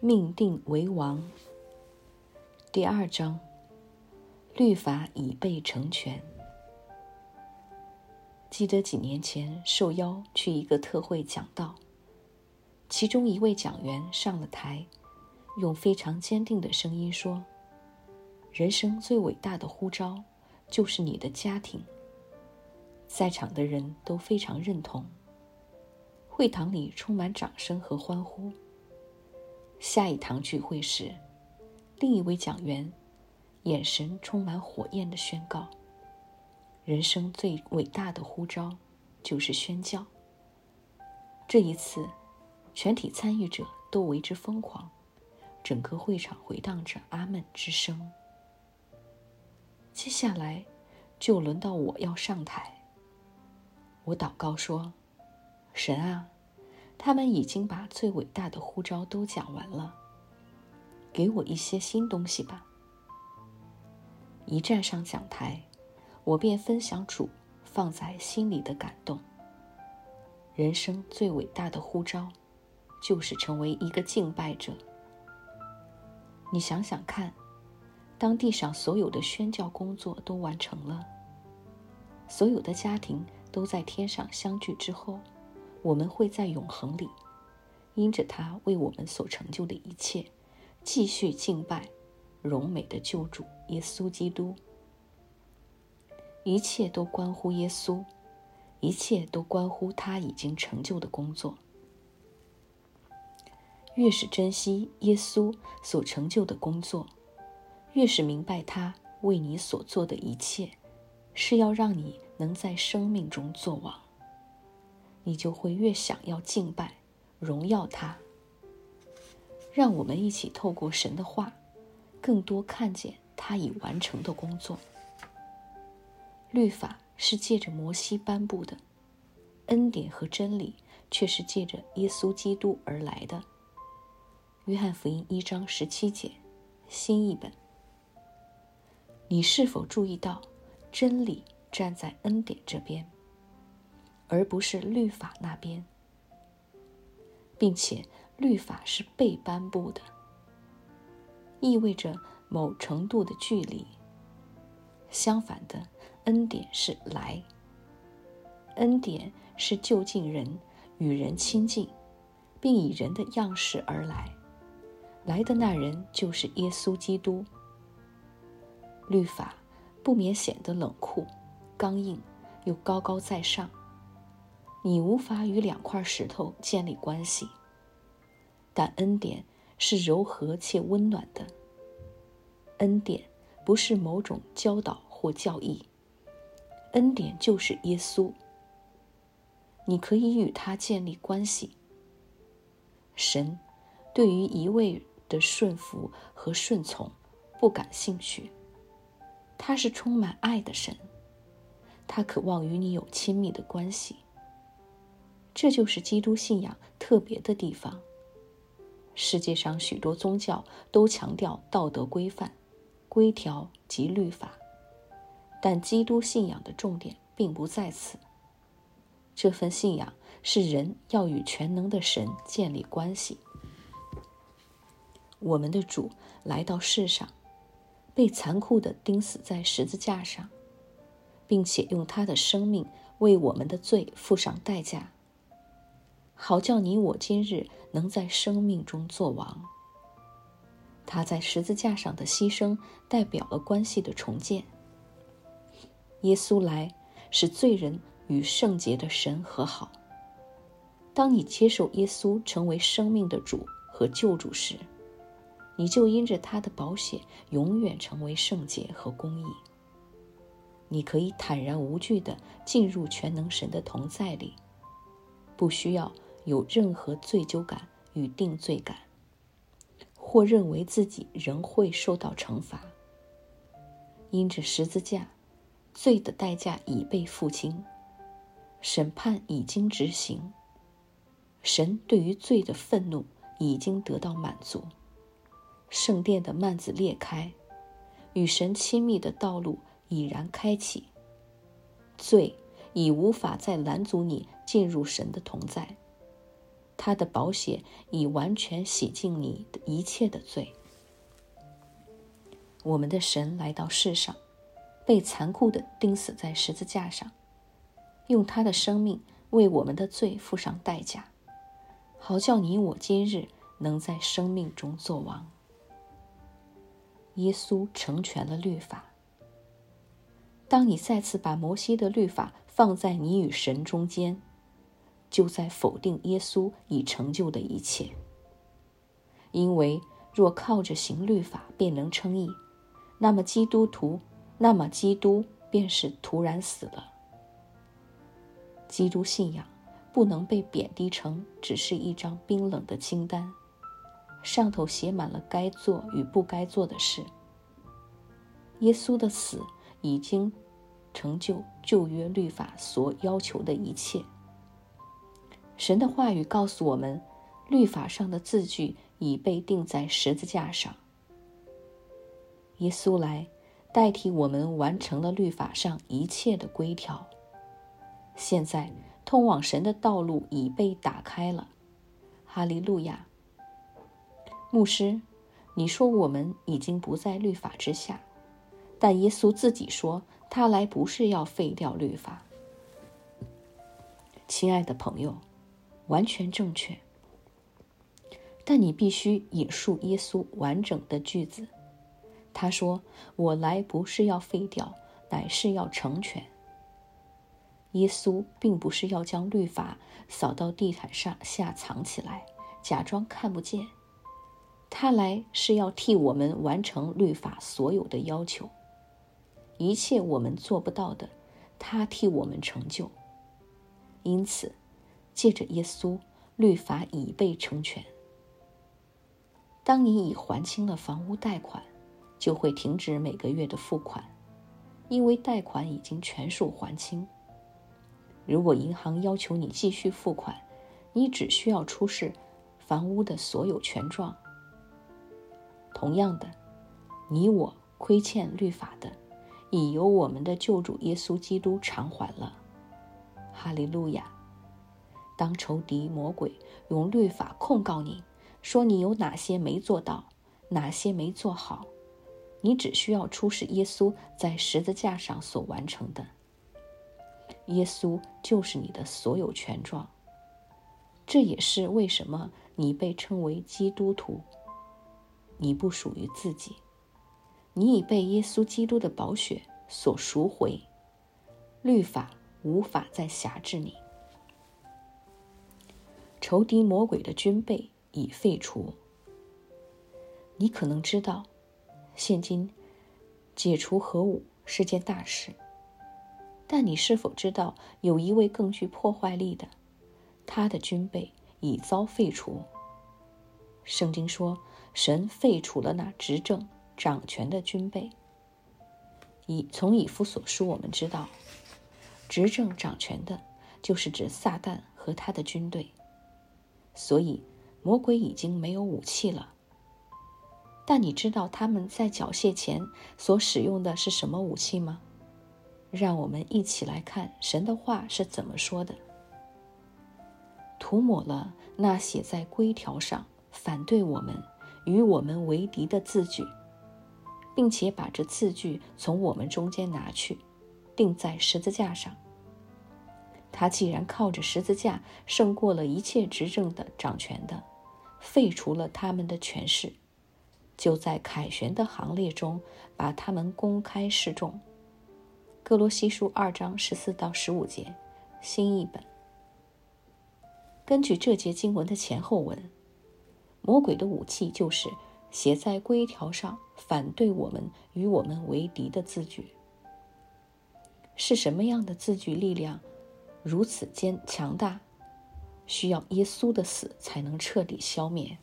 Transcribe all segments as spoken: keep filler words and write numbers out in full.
命定为王。第二章，律法已被成全。记得几年前受邀去一个特会讲道，其中一位讲员上了台，用非常坚定的声音说，人生最伟大的呼召就是你的家庭。在场的人都非常认同，会堂里充满掌声和欢呼。下一堂聚会时，另一位讲员眼神充满火焰地宣告，人生最伟大的呼召就是宣教。这一次，全体参与者都为之疯狂，整个会场回荡着阿们之声。接下来就轮到我要上台。我祷告说，神啊，他们已经把最伟大的呼召都讲完了，给我一些新东西吧。一站上讲台，我便分享主放在心里的感动。人生最伟大的呼召就是成为一个敬拜者。你想想看，当地上所有的宣教工作都完成了，所有的家庭都在天上相聚之后，我们会在永恒里，因着他为我们所成就的一切，继续敬拜荣美的救主耶稣基督。一切都关乎耶稣，一切都关乎他已经成就的工作。越是珍惜耶稣所成就的工作，越是明白他为你所做的一切是要让你能在生命中作王，你就会越想要敬拜荣耀他。让我们一起透过神的话，更多看见他已完成的工作。律法是借着摩西颁布的，恩典和真理却是借着耶稣基督而来的。约翰福音一章十七节，新译本。你是否注意到，真理站在恩典这边，而不是律法那边，并且律法是被颁布的，意味着某程度的距离。相反的，恩典是来，恩典是就近人，与人亲近，并以人的样式而来，来的那人就是耶稣基督。律法不免显得冷酷、刚硬，又高高在上，你无法与两块石头建立关系。但恩典是柔和且温暖的，恩典不是某种教导或教义，恩典就是耶稣。你可以与他建立关系。神对于一味的顺服和顺从不感兴趣，他是充满爱的神，他渴望与你有亲密的关系。这就是基督信仰特别的地方。世界上许多宗教都强调道德规范、规条及律法，但基督信仰的重点并不在此。这份信仰是人要与全能的神建立关系。我们的主来到世上，被残酷地钉死在十字架上，并且用他的生命为我们的罪付上代价，好叫你我今日能在生命中作王。他在十字架上的牺牲代表了关系的重建。耶稣来使罪人与圣洁的神和好。当你接受耶稣成为生命的主和救主时，你就因着他的宝血永远成为圣洁和公义。你可以坦然无惧地进入全能神的同在里，不需要有任何罪疚感与定罪感，或认为自己仍会受到惩罚。因着十字架，罪的代价已被付清，审判已经执行，神对于罪的愤怒已经得到满足，圣殿的幔子裂开，与神亲密的道路已然开启，罪已无法再拦阻你进入神的同在。 他的宝血已完全洗净你的一切的罪。我们的神来到世上，被残酷地钉死在十字架上，用他的生命为我们的罪付上代价，好叫你我今日能在生命中作王。耶稣成全了律法。当你再次把摩西的律法放在你与神中间，就在否定耶稣已成就的一切。因为若靠着行律法便能称义，那么基督徒，那么基督便是突然死了。基督信仰不能被贬低成只是一张冰冷的清单，上头写满了该做与不该做的事。耶稣的死已经成就旧约律法所要求的一切。神的话语告诉我们，律法上的字句已被钉在十字架上。耶稣来代替我们完成了律法上一切的规条。现在通往神的道路已被打开了。哈利路亚！牧师，你说我们已经不在律法之下，但耶稣自己说他来不是要废掉律法。亲爱的朋友，完全正确，但你必须引述耶稣完整的句子。他说，我来不是要废掉，乃是要成全。耶稣并不是要将律法扫到地毯上下藏起来，假装看不见。他来是要替我们完成律法所有的要求，一切我们做不到的，他替我们成就。因此借着耶稣，律法已被成全。当你已还清了房屋贷款，就会停止每个月的付款，因为贷款已经全数还清。如果银行要求你继续付款，你只需要出示房屋的所有权状。同样的，你我亏欠律法的，已由我们的救主耶稣基督偿还了。哈利路亚！当仇敌魔鬼用律法控告你，说你有哪些没做到，哪些没做好，你只需要出示耶稣在十字架上所完成的。耶稣就是你的所有权状。这也是为什么你被称为基督徒。你不属于自己，你已被耶稣基督的宝血所赎回，律法无法再辖制你。仇敌魔鬼的军备已废除。你可能知道，现今解除核武是件大事，但你是否知道有一位更具破坏力的，他的军备已遭废除。圣经说，神废除了那执政掌权的军备。以从以弗所书我们知道，执政掌权的就是指撒旦和他的军队。所以魔鬼已经没有武器了。但你知道他们在缴械前所使用的是什么武器吗？让我们一起来看神的话是怎么说的。涂抹了那写在规条上反对我们与我们为敌的字句，并且把这字句从我们中间拿去，钉在十字架上。他既然靠着十字架胜过了一切执政的掌权的，废除了他们的权势，就在凯旋的行列中把他们公开示众。哥罗西书二章十四到十五节，新译本。根据这节经文的前后文，魔鬼的武器就是写在规条上反对我们与我们为敌的字句。是什么样的字句力量如此坚强大，需要耶稣的死才能彻底消灭。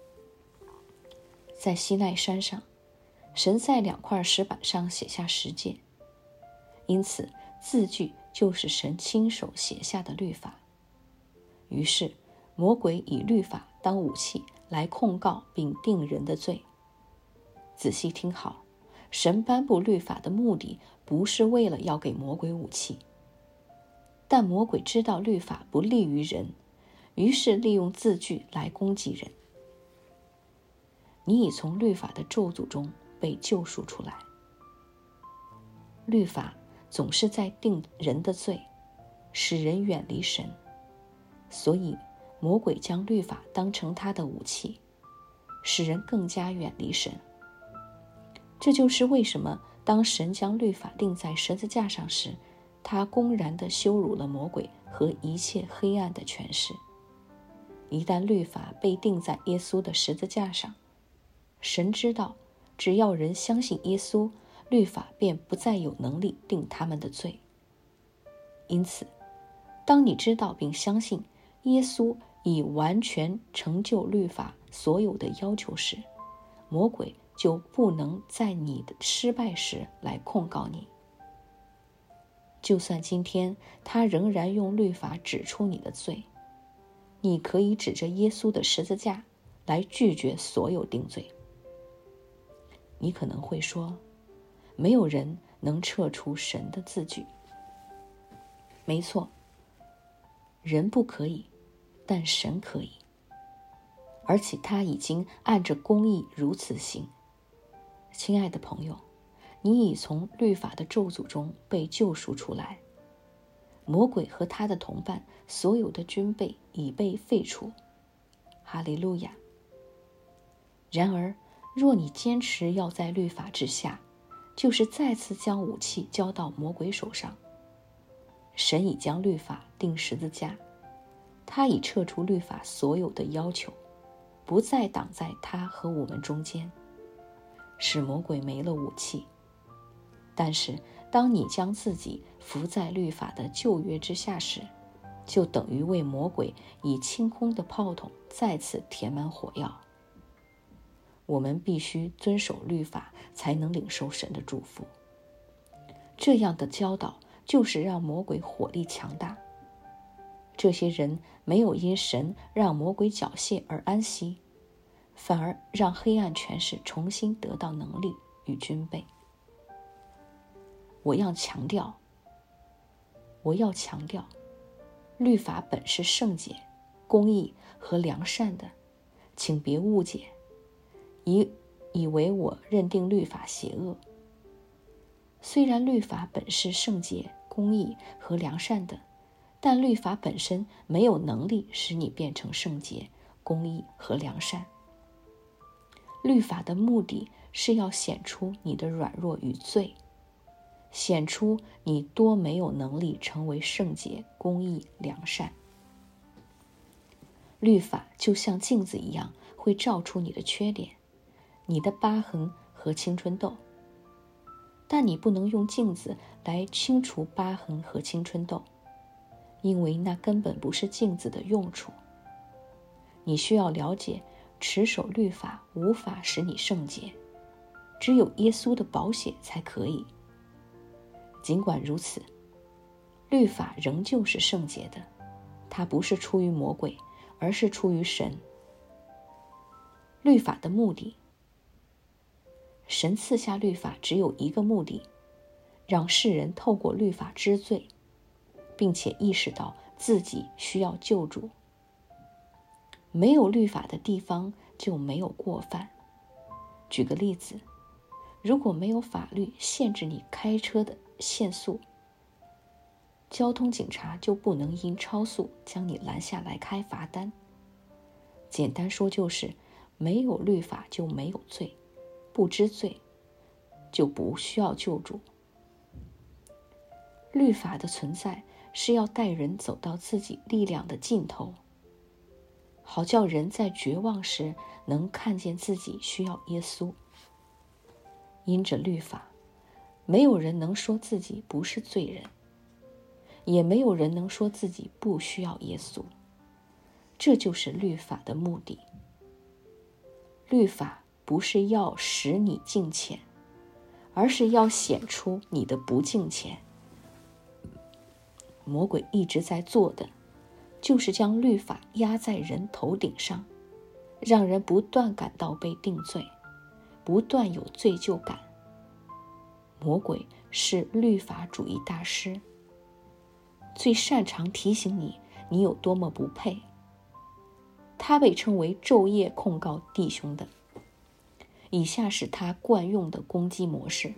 在西奈山上，神在两块石板上写下十诫，因此字句就是神亲手写下的律法。于是魔鬼以律法当武器来控告并定人的罪。仔细听好，神颁布律法的目的不是为了要给魔鬼武器，但魔鬼知道律法不利于人， 于是利用字句来攻击人。你已从律法的咒诅中被救赎出来。律法总是在定人的罪，使人远离神，所以魔鬼将律法当成他的武器，使人更加远离神。这就是为什么当神将律法钉在十字架上时，他公然地羞辱了魔鬼和一切黑暗的权势。一旦律法被钉在耶稣的十字架上，神知道，只要人相信耶稣，律法便不再有能力定他们的罪。因此，当你知道并相信耶稣已完全成就律法所有的要求时，魔鬼就不能在你的失败时来控告你。就算今天他仍然用律法指出你的罪，你可以指着耶稣的十字架来拒绝所有定罪。你可能会说，没有人能撤除神的字句。没错，人不可以，但神可以，而且他已经按着公义如此行。亲爱的朋友，你已从律法的咒诅中被救赎出来。魔鬼和他的同伴所有的军备已被废除。哈利路亚！然而，若你坚持要在律法之下，就是再次将武器交到魔鬼手上。神已将律法钉十字架，他已撤除律法所有的要求，不再挡在他和我们中间，使魔鬼没了武器。但是当你将自己伏在律法的旧约之下时，就等于为魔鬼以清空的炮筒再次填满火药。我们必须遵守律法，才能领受神的祝福。这样的教导就是让魔鬼火力强大。这些人没有因神让魔鬼缴械而安息，反而让黑暗权势重新得到能力与军备。我要强调，我要强调，律法本是圣洁、公义和良善的，请别误解，以以为我认定律法邪恶。虽然律法本是圣洁、公义和良善的，但律法本身没有能力使你变成圣洁、公义和良善。律法的目的是要显出你的软弱与罪，显出你多没有能力成为圣洁、公义、良善。律法就像镜子一样，会照出你的缺点，你的疤痕和青春痘。但你不能用镜子来清除疤痕和青春痘，因为那根本不是镜子的用处。你需要了解，持守律法无法使你圣洁，只有耶稣的宝血才可以。尽管如此，律法仍旧是圣洁的，它不是出于魔鬼，而是出于神。律法的目的，神赐下律法只有一个目的，让世人透过律法知罪，并且意识到自己需要救主。没有律法的地方就没有过犯。举个例子，如果没有法律限制你开车的限速，交通警察就不能因超速将你拦下来开罚单。简单说就是，没有律法就没有罪，不知罪就不需要救主。律法的存在是要带人走到自己力量的尽头，好叫人在绝望时能看见自己需要耶稣。因着律法，没有人能说自己不是罪人，也没有人能说自己不需要耶稣。这就是律法的目的。律法不是要使你敬虔，而是要显出你的不敬虔。魔鬼一直在做的，就是将律法压在人头顶上，让人不断感到被定罪，不断有罪疚感。魔鬼是律法主义大师，最擅长提醒你你有多么不配， 他被称为昼夜控告弟兄的。以下是他惯用的攻击模式：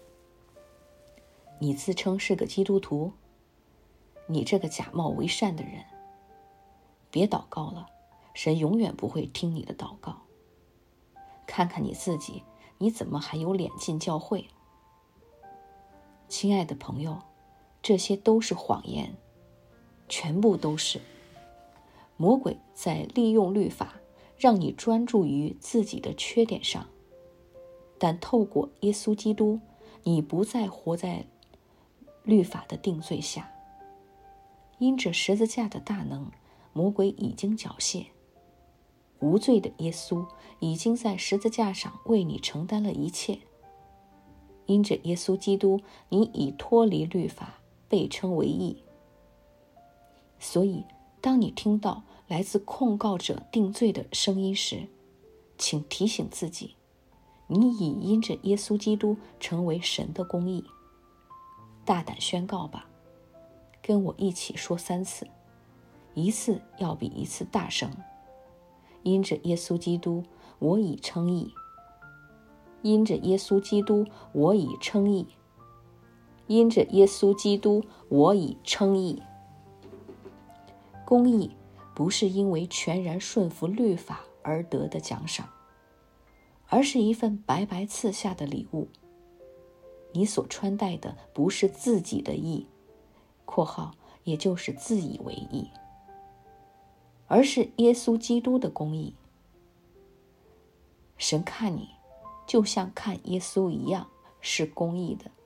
你自称是个基督徒，你这个假冒为善的人，别祷告了，神永远不会听你的祷告。看看你自己，你怎么还有脸进教会？亲爱的朋友，这些都是谎言，全部都是。魔鬼在利用律法，让你专注于自己的缺点上，但透过耶稣基督，你不再活在律法的定罪下。因着十字架的大能，魔鬼已经缴械，无罪的耶稣已经在十字架上为你承担了一切。因着耶稣基督，你已脱离律法，被称为义。所以当你听到来自控告者定罪的声音时，请提醒自己，你已因着耶稣基督成为神的公义。大胆宣告吧，跟我一起说三次，一次要比一次大声。因着耶稣基督，我已称义。因着耶稣基督，我已称义。因着耶稣基督，我已称义。公义不是因为全然顺服律法而得的奖赏，而是一份白白赐下的礼物。你所穿戴的不是自己的义（括号也就是自以为义），而是耶稣基督的公义。神看你，就像看耶稣一样，是公义的。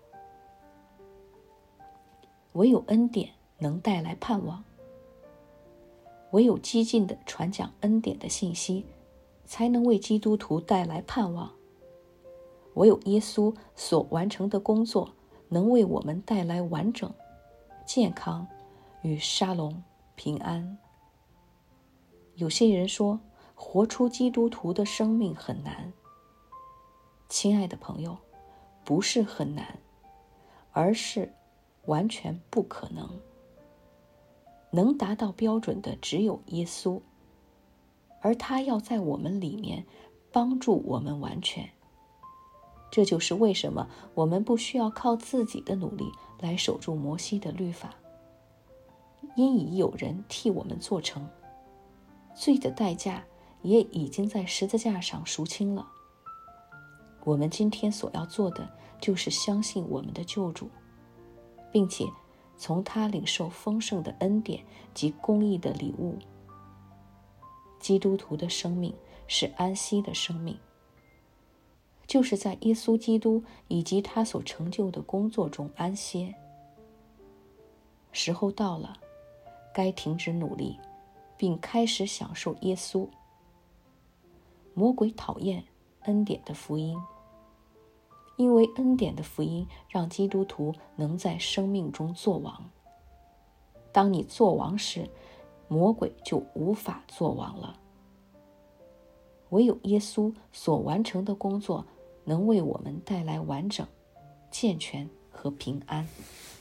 唯有恩典能带来盼望，唯有激进地传讲恩典的信息，才能为基督徒带来盼望。唯有耶稣所完成的工作，能为我们带来完整、健康与沙龙平安。有些人说，活出基督徒的生命很难。亲爱的朋友，不是很难，而是完全不可能。能达到标准的只有耶稣，而他要在我们里面帮助我们完全。这就是为什么我们不需要靠自己的努力来守住摩西的律法，因已有人替我们做成，罪的代价也已经在十字架上赎清了。我们今天所要做的，就是相信我们的救主，并且从他领受丰盛的恩典及公义的礼物。基督徒的生命是安息的生命，就是在耶稣基督以及他所成就的工作中安歇。时候到了，该停止努力，并开始享受耶稣。魔鬼讨厌恩典的福音，因为恩典的福音让基督徒能在生命中作王。当你作王时，魔鬼就无法作王了。唯有耶稣所完成的工作，能为我们带来完整、健全和平安。